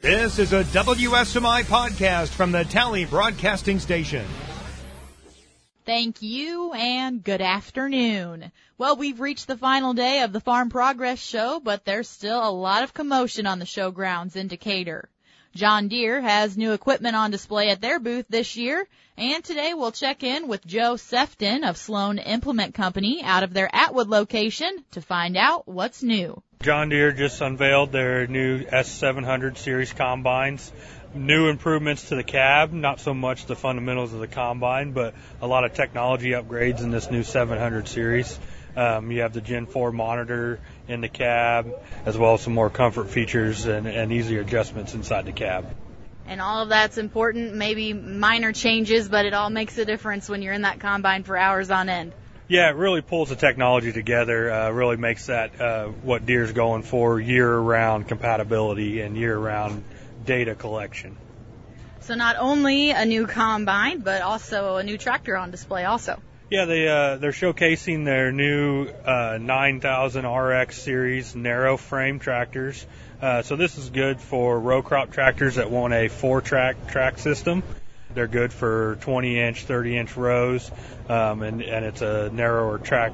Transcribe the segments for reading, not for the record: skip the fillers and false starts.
This is a WSMI podcast from the Tally Broadcasting Station. Thank you and good afternoon. Well, we've reached the final day of the Farm Progress Show, but there's still a lot of commotion on the showgrounds in Decatur. John Deere has new equipment on display at their booth this year, and today we'll check in with Joe Sefton of Sloan Implement Company out of their Atwood location to find out what's new. John Deere just unveiled their new S700 series combines. New improvements to the cab, not so much the fundamentals of the combine, but a lot of technology upgrades in this new 700 series. You have the Gen 4 monitor in the cab, as well as some more comfort features and easier adjustments inside the cab. And all of that's important, maybe minor changes, but it all makes a difference when you're in that combine for hours on end. Yeah, it really pulls the technology together, really makes that what Deere's going for, year-round compatibility and year-round data collection. So not only a new combine, but also a new tractor on display also. Yeah, they're showcasing their new 9000 RX series narrow frame tractors. So this is good for row crop tractors that want a 4-track system. They're good for 20-inch, 30-inch rows, and it's a narrower track.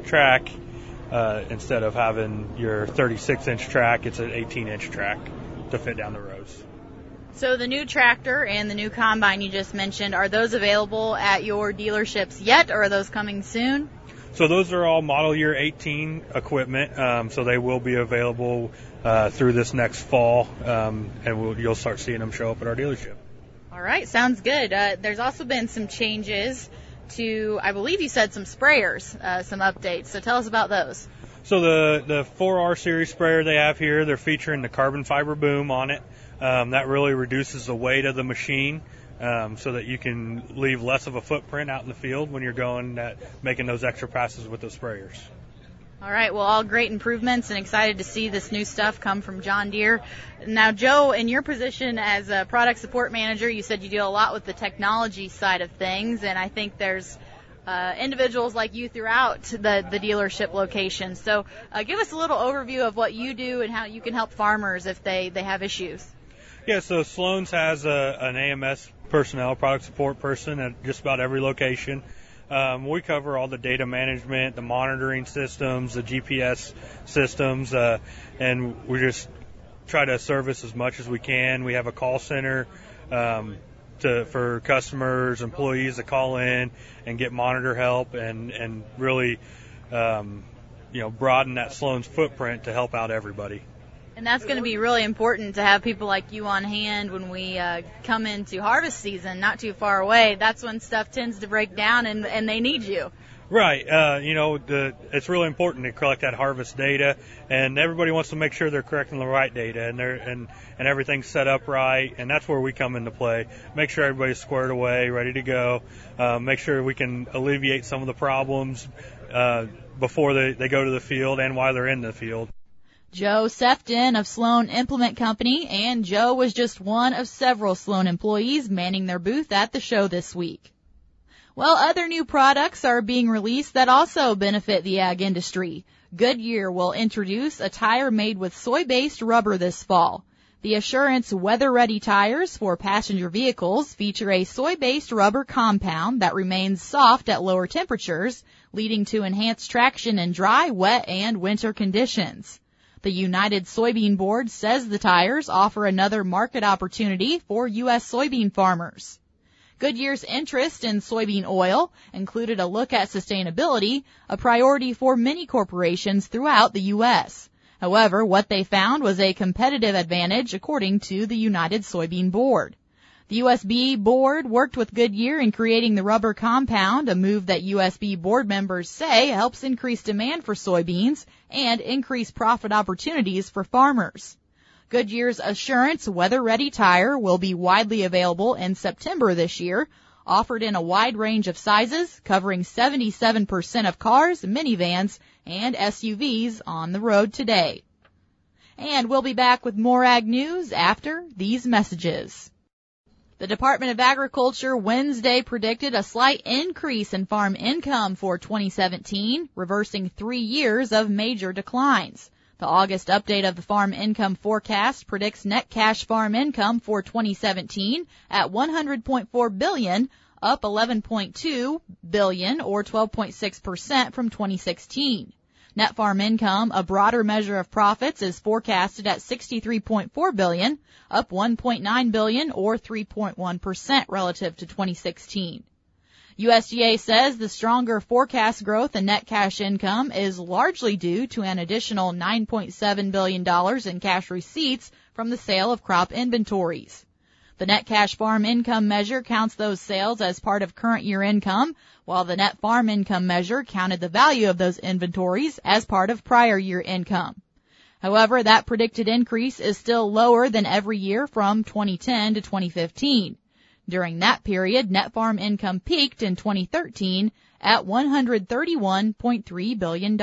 Instead of having your 36-inch track, it's an 18-inch track to fit down the rows. So the new tractor and the new combine you just mentioned, are those available at your dealerships yet, or are those coming soon? So those are all model year 18 equipment, so they will be available through this next fall, and you'll start seeing them show up at our dealership. All right, sounds good. There's also been some changes to, I believe you said some sprayers, some updates. So tell us about those. So the 4R series sprayer they have here, they're featuring the carbon fiber boom on it. That really reduces the weight of the machine so that you can leave less of a footprint out in the field when you're making those extra passes with those sprayers. All right, well, all great improvements and excited to see this new stuff come from John Deere. Now, Joe, in your position as a product support manager, you said you deal a lot with the technology side of things, and I think there's individuals like you throughout the dealership location. So give us a little overview of what you do and how you can help farmers if they have issues. Yeah, so Sloan's has an AMS personnel, product support person at just about every location. We cover all the data management, the monitoring systems, the GPS systems, and we just try to service as much as we can. We have a call center for customers, employees to call in and get monitor help and really broaden that Sloan's footprint to help out everybody. And that's going to be really important to have people like you on hand when we come into harvest season, not too far away. That's when stuff tends to break down and they need you. Right. It's really important to collect that harvest data, and everybody wants to make sure they're collecting the right data and everything's set up right, and that's where we come into play. Make sure everybody's squared away, ready to go. Make sure we can alleviate some of the problems before they go to the field and while they're in the field. Joe Sefton of Sloan Implement Company, and Joe was just one of several Sloan employees manning their booth at the show this week. Well, other new products are being released that also benefit the ag industry. Goodyear will introduce a tire made with soy-based rubber this fall. The Assurance weather-ready tires for passenger vehicles feature a soy-based rubber compound that remains soft at lower temperatures, leading to enhanced traction in dry, wet, and winter conditions. The United Soybean Board says the tires offer another market opportunity for U.S. soybean farmers. Goodyear's interest in soybean oil included a look at sustainability, a priority for many corporations throughout the U.S. However, what they found was a competitive advantage according to the United Soybean Board. The USB board worked with Goodyear in creating the rubber compound, a move that USB board members say helps increase demand for soybeans and increase profit opportunities for farmers. Goodyear's Assurance weather-ready tire will be widely available in September this year, offered in a wide range of sizes, covering 77% of cars, minivans, and SUVs on the road today. And we'll be back with more ag news after these messages. The Department of Agriculture Wednesday predicted a slight increase in farm income for 2017, reversing 3 years of major declines. The August update of the farm income forecast predicts net cash farm income for 2017 at $100.4 billion, up $11.2 billion or 12.6% from 2016. Net farm income, a broader measure of profits, is forecasted at $63.4 billion, up $1.9 billion or 3.1% relative to 2016. USDA says the stronger forecast growth in net cash income is largely due to an additional $9.7 billion in cash receipts from the sale of crop inventories. The net cash farm income measure counts those sales as part of current year income, while the net farm income measure counted the value of those inventories as part of prior year income. However, that predicted increase is still lower than every year from 2010 to 2015. During that period, net farm income peaked in 2013 at $131.3 billion.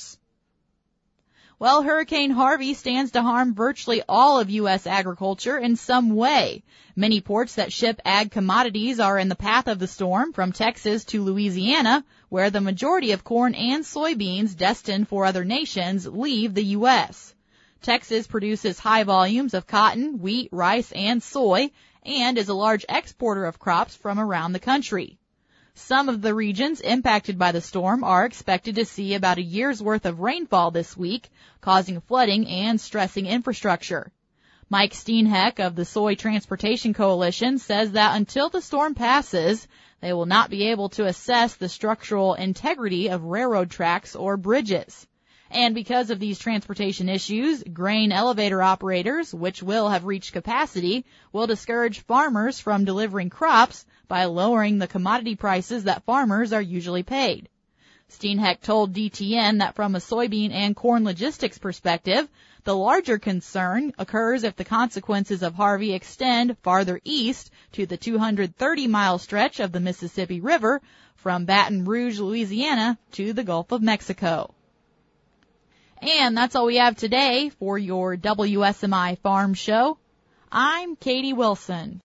Well, Hurricane Harvey stands to harm virtually all of U.S. agriculture in some way. Many ports that ship ag commodities are in the path of the storm, from Texas to Louisiana, where the majority of corn and soybeans destined for other nations leave the U.S. Texas produces high volumes of cotton, wheat, rice, and soy, and is a large exporter of crops from around the country. Some of the regions impacted by the storm are expected to see about a year's worth of rainfall this week, causing flooding and stressing infrastructure. Mike Steenheck of the Soy Transportation Coalition says that until the storm passes, they will not be able to assess the structural integrity of railroad tracks or bridges. And because of these transportation issues, grain elevator operators, which will have reached capacity, will discourage farmers from delivering crops by lowering the commodity prices that farmers are usually paid. Steenheck told DTN that from a soybean and corn logistics perspective, the larger concern occurs if the consequences of Harvey extend farther east to the 230-mile stretch of the Mississippi River from Baton Rouge, Louisiana to the Gulf of Mexico. And that's all we have today for your WSMI Farm Show. I'm Katie Wilson.